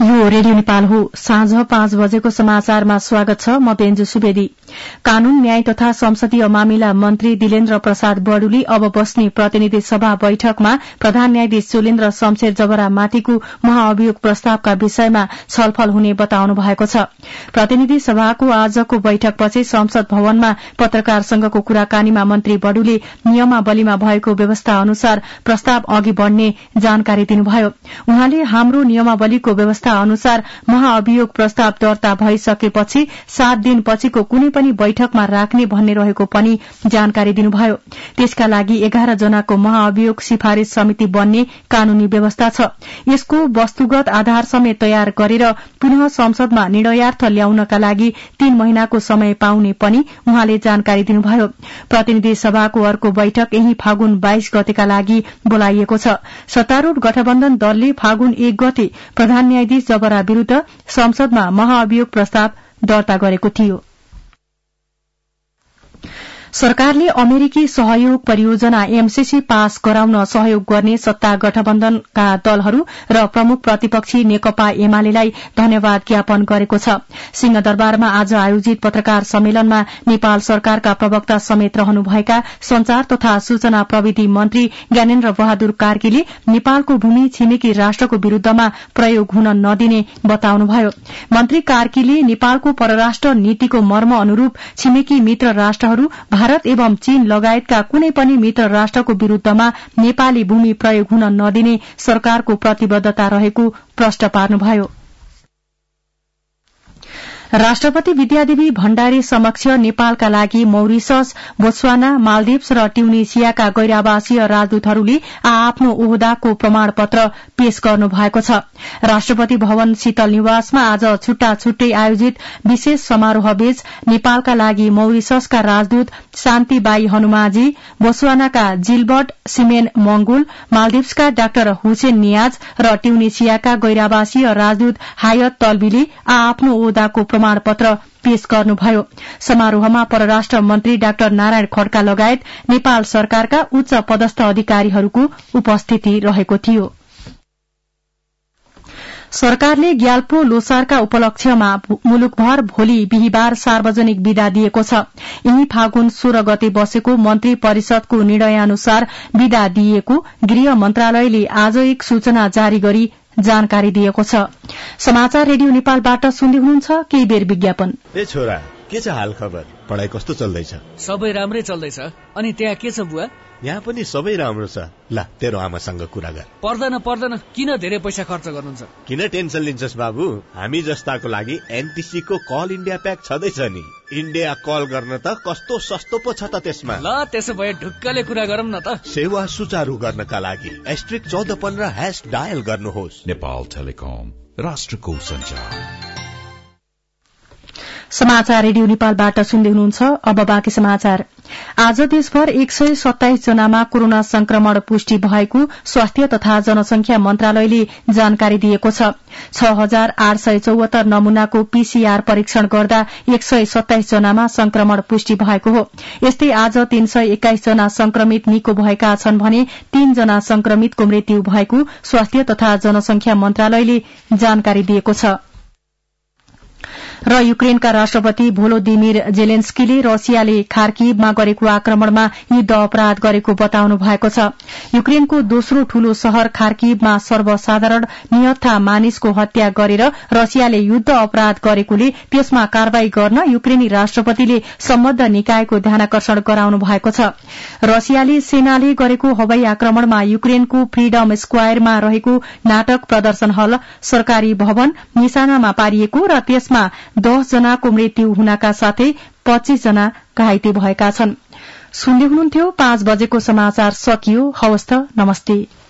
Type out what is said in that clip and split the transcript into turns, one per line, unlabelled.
यो रेडियो नेपाल हो। साँझ 5 बजेको समाचारमा स्वागत छ। म बेन्जु सुवेदी। कानून न्याय तथा संसदीय मामिला मन्त्री दिलेन्द्र प्रसाद बडुली अब बस्ने प्रतिनिधि सभा बैठकमा प्रधान न्यायाधीश चोलेन्द्र शमशेर जबरामाथिको महाअभियोग प्रस्तावका विषयमा छलफल हुने बताउनु भएको छ। प्रतिनिधि सभाको आजको बैठकपछि संसद भवनमा पत्रकारसँगको कुराकानीमा मन्त्री बडुले नियमावलीमा भएको व्यवस्था अनुसार प्रस्ताव अघि बढ़ने जानकारी दिनुभयो। उहाँले हाम्रो नियमावलीको व्यवस्था अनुसार महाअभियोग प्रस्ताव दर्ता भइसकेपछि 7 दिनपछिको कुनै पनि बैठकमा राख्ने भन्ने रहेको पनि जानकारी दिनुभयो। त्यसका लागि 11 जनाको महाअभियोग सिफारिश समिति बन्ने कानूनी व्यवस्था छ। यसको वस्तुगत आधार समेत तयार गरेर पुनः संसदमा निर्णयार्थ ल्याउनका लागि 3 महिनाको समय पाउने पनि उहाँले जानकारी दिनुभयो। प्रतिनिधि सभाको अर्को बैठक यही फागुन 22 गतेका लागि बोलाइएको छ। सत्तारूढ़ गठबन्धन दलले फागुन 1 गते प्रधान न्यायाधीश जबरा विरूद्ध संसदमा महाअभियोग प्रस्ताव दर्ता गरेको थियो। सरकारले अमेरिकी सहयोग परियोजना एमसीसी पास गराउन सहयोग गर्ने सत्ता गठबन्धनका दलहरू र प्रमुख प्रतिपक्षी नेकपा एमालेलाई धन्यवाद ज्ञापन गरेको छ। सिंहदरबारमा आज आयोजित पत्रकार सम्मेलनमा नेपाल सरकारका प्रवक्ता समेत रहनुभएका संचार तथा सूचना प्रविधि मन्त्री ज्ञानेन्द्र बहादुर कार्कीले नेपालको भूमि छिमेकी राष्ट्रको विरूद्धमा प्रयोग हुन नदिने बताउनुभयो। मन्त्री कार्कीले नेपालको परराष्ट्र नीतिको मर्म अनुरूप छिमेकी मित्र राष्ट्रहरू भारत एवं चीन लगायतका कुनै पनि मित्र राष्ट्रको विरूद्धमा नेपाली भूमि प्रयोग हुन नदिने सरकारको प्रतिबद्धता रहेको प्रश्न पार्नुभयो। राष्ट्रपति विद्यादेवी भण्डारी समक्ष नेपालका लागि मौरिशस, बोत्सवाना, मालदिप्स र ट्युनिसियाका गैर-आवासीय राजदूतहरूले आफ्नो ओहदाको प्रमाणपत्र पेश गर्नु भएको छ। राष्ट्रपति भवन शीतल निवासमा आज छुट्टा छुट्टै आयोजित विशेष समारोहबीच नेपालका लागि मौरिशसका राजदूत शान्तिबाई हनुमाजी, बोत्सवानाका जिल्बर्ट सिमेन मंगुल, मालदिप्सका डाक्टर हुसेन नियाज र ट्युनिसियाका गैर-आवासीय राजदूत हायत तल्बीले आफ्नो ओहदाको प्रमाणपत्र पेश गर्नुभयो। समारोहमा परराष्ट्र मन्त्री डाक्टर नारायण खड्का लगायत नेपाल सरकारका उच्च पदस्थ अधिकारीहरूको उपस्थिति रहेको थियो। सरकारले ग्याल्पो लोसारका उपलक्ष्यमा मुलुकभर भोलि बिहिबार सार्वजनिक विदा दिएको छ। यही फागुन 16 गते बसेको मन्त्री परिषदको निर्णय अनुसार विदा दिएको गृह मन्त्रालयले आज एक सूचना जारी गरी जानकारी दिएको छ। समाचार रेडियो नेपालबाट सुन्दै हुनुहुन्छ। केही बेर विज्ञापन।
ए छोरा, के छ हाल खबर? पढाइ कस्तो चल्दैछ?
सबै राम्रै चल्दैछ। अनि त्यहाँ के छ बुवा?
यहाँ पनि सबै राम्रो छ। ला, तेरो आमासँग कुरा गर।
पर्दैन, किन धेरै पैसा खर्च गर्नुहुन्छ?
किन टेन्सन लिन्छस् बाबु? हामी जस्ताको लागि एनटीसी को कल इन्डिया प्याक छँदैछ नि। इन्डिया कल गर्न त कस्तो सस्तो पो छ त त्यसमा।
ल, त्यसो भए ढुक्कले कुरा गरौँ न त।
सेवा सुचारू गर्नका लागि *1415# डायल गर्नुहोस्।
नेपाल टेलिकम, राष्ट्रको सञ्चार।
समाचार रेडियो नेपालबाट सुन्दै हुनुहुन्छ। अब बाँकी समाचार। आज देशभर 127 जनामा कोरोना संक्रमण पुष्टि भएको स्वास्थ्य तथा जनसंख्या मन्त्रालयले जानकारी दिएको छ। 6874 नमूनाको पीसीआर परीक्षण गर्दा 127 जनामा संक्रमण पुष्टि भएको हो। यस्तै आज 321 जना संक्रमित निको भएका छन् भने 3 जना संक्रमितको मृत्यु भएको स्वास्थ्य तथा जनसंख्या मन्त्रालयले जानकारी दिएको छ। र युक्रेनका राष्ट्रपति भोलोदिमिर जेलेन्स्कीले रसियाले खार्किवमा गरेको आक्रमणमा युद्ध अपराध गरेको बताउनु भएको छ। युक्रेनको दोस्रो ठूलो शहर खार्किवमा सर्वसाधारण निहत्था मानिसको हत्या गरेर रसियाले युद्ध अपराध गरेकोले त्यसमा कारवाही गर्न युक्रेनी राष्ट्रपतिले सम्बद्ध निकायको ध्यानाकर्षण गराउनु भएको छ। रसियाली सेनाले गरेको हवाई आक्रमणमा युक्रेनको फ्रीडम स्क्वायरमा रहेको नाटक प्रदर्शन हल, सरकारी भवन निशानामा पारिएको र त्यसमा 10 जनाको मृत्यु हुनका साथै 25 जना घाइते भएका छन्। सुन्दै हुनुहुन्थ्यो। 5 बजेको समाचार सकियो। हवस् त, नमस्ते।